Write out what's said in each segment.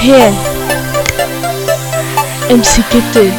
Yeah. MC Kitty.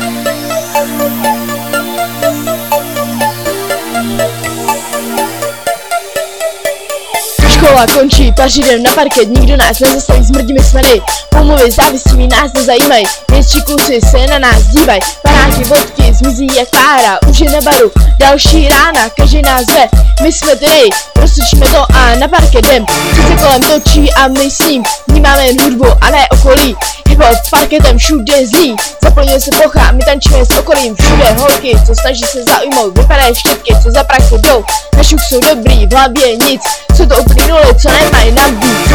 Škola končí, paři jdem na parket, nikdo nás nezastaví, smrdíme smeny. Pomluvy závisí, nás nezajímají, městští kluci se na nás dívaj. Panáky, vodky, zmizí jak pára, už je na baru, další rána, každý nás zve. My jsme ty, roztočíme to a na parket jdem. Přece kolem točí a my s ním vnímáme jen hudbu a ne okolí. Hip-hop parketem všude zlí, zaplňuje se plocha, my tančíme s okolím. Všude holky, co snaží se zaujmout, vypadají štětky, co za prachu jdou. Na šuch jsou dobrý, v hlavě nic, co to uplynuli, co nemají nám víc.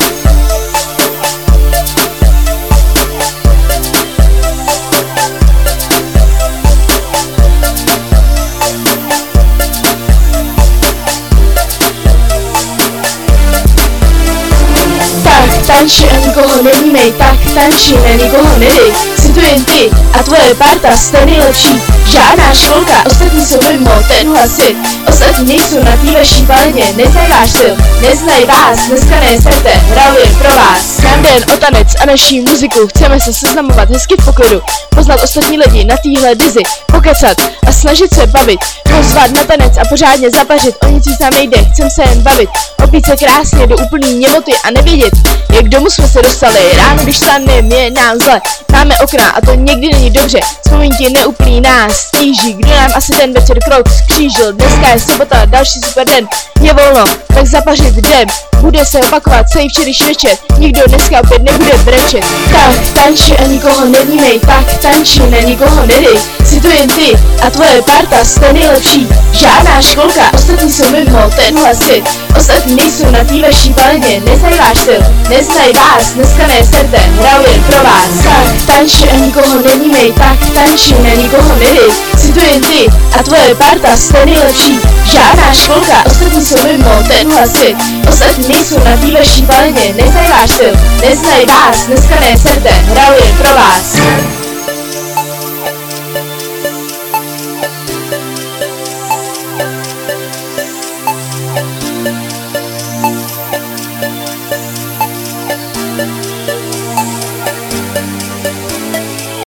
Tanči a nikoho nevnímej, tak tanči, na nikoho nedej. Jsi tu jen ty a tvoje parta, jste nejlepší. Žádná školka, ostatní jsou mimo, ten hlasit. Ostatní nejsou na té vaší paledě, neznají váš styl, neznají vás, dneska neserte, hraju jen pro vás. Nám jde jen o tanec a naší muziku, chceme se seznamovat hezky v poklidu. Poznat ostatní lidi na téhle dizi, pokecat a snažit se bavit. Pozvat na tanec a pořádně zapařit, o nic víc nám nejde, chcem se jen bavit. Opít se krásně do úplný němoty a nevědět, jak domů jsme se dostali. Ráno, když staneme, je nám zle, máme okna a to někdy není dobře. Vzpomínky neúplný nás stíží, kdo nám asi ten večer krok skřížil. Dneska je sobota, další super den, je volno, tak zapařit jdem. Bude se opakovat celý včerejší večer, nikdo dneska opět nebude brečet. Tak tanči a nikoho nevnímej, tak tanči, na nikoho nedej. Jsi tu jen ty a tvoje parta, jste nejlepší. Žádná školka, ostatní jsou mimo, ten hlasit. Ostatní nejsou na té vaší paledě, neznají váš styl, neznají vás, dneska neserte, hraju jen pro vás. Tak tanči a nikoho nevnímej, tak tanči, na nikoho nedej. Jsi tu jen ty a tvoje parta, jste nejlepší. Žádná školka, ostatní jsou mimo, ten hlasit. Ostatní nejsou na té vaší paledě, neznají váš styl, neznají vás, dneska neserte, hraju jen pro vás.